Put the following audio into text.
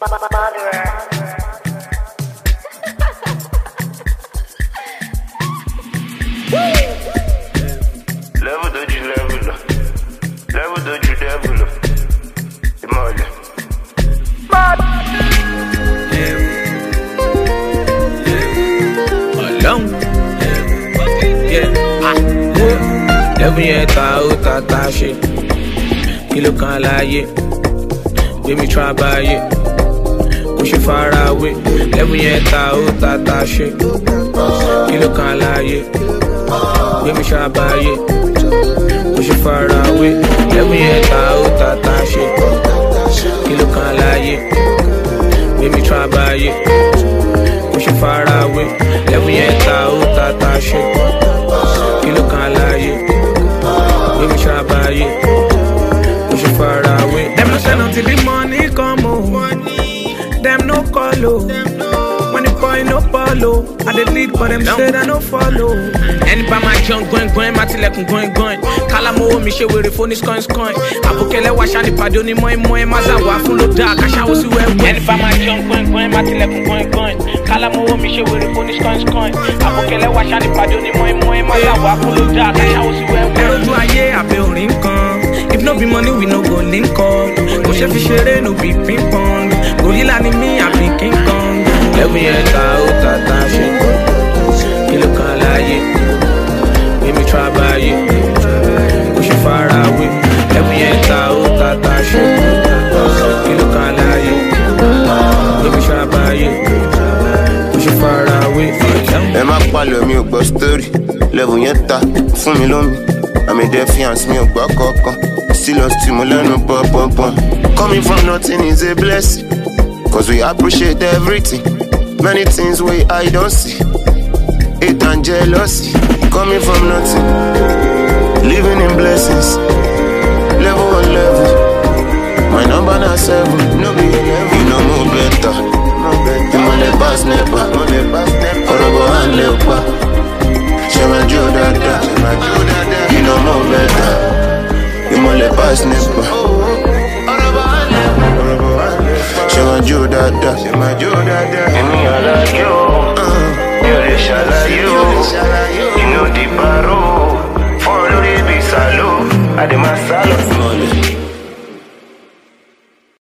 Level doju level up. Level doju level up. Imole. Alone. Level yẹn ta ṣe. Kí ló kan láyé? Gbé mi try báyé. Kò ṣe farawé. Level yẹn ta ṣe. Kí ló kan láyé? Gbé mi try báyé. Kò ṣe farawé. Level yẹn ta ṣe. Kí ló kan láyé? Gbé mi try báyé. Kò ṣe farawé. Level yẹn ta ṣe. Kí ló kan láyé? Gbé mi try báyé. Kò ṣe farawé. Dem no send until the money come home. Dem no call o. When the boy no follow, I dey lead but them say I no follow. Ẹni bá máa jẹun gbọ́n má tilẹ̀kùn gbọ́n. Kálámowó mi ṣe wèrè fóní skọ́n. Àbùkẹ́lẹ́ wa ṣáni pàdé onímọ̀ má zàwá fún ló dáa káṣáwó sí wẹ́wẹ́. Ẹni bá máa jẹun gbọ́n má tilẹ̀kùn gbọ́n. Kálámowó mi ṣe wèrè fóní skọ́n. Àbùkẹ́lẹ́ wa ṣáni pàdé onímọ̀ má zàwá fún ló dáa káṣáwó sí wẹ́wẹ́. Ẹ̀rọ ojú ayé àbẹ̀ orin kan. If no be money we no go link up. Kò ṣe fi ṣeré no be ping pong. Gorilla ni mí àbí King Kong. Level yẹn ta ṣe. Kí ló kan láyé? Gbé mi try báyé. Kò ṣe farawé. Level yẹn ta ṣe. Kí ló kan láyé? Gbé mi try báyé. Kò ṣe farawé. Ẹ má palẹ̀ mi ò gbọ́ story. Level yẹn ta fún mi lómi. Àmì defiance mi ò gbọ́ kankan. Still lost to mo lẹ́nu pọ́npọ́npọ́n. Coming from nothing is a blessing. Cause we appreciate everything. Many things we I don't see. Hate and jealousy. Coming from nothing. Living in blessings. Level on level. My number now 7. No be 11. You know more better. You want the boss never. Orobo and lepa. Shema Joe Dada. You know more better. You want the boss never. Shema Joe Dada. Emi alayo. Yore shalayo. You know the baro. Follow the bisalo. Ademasalo.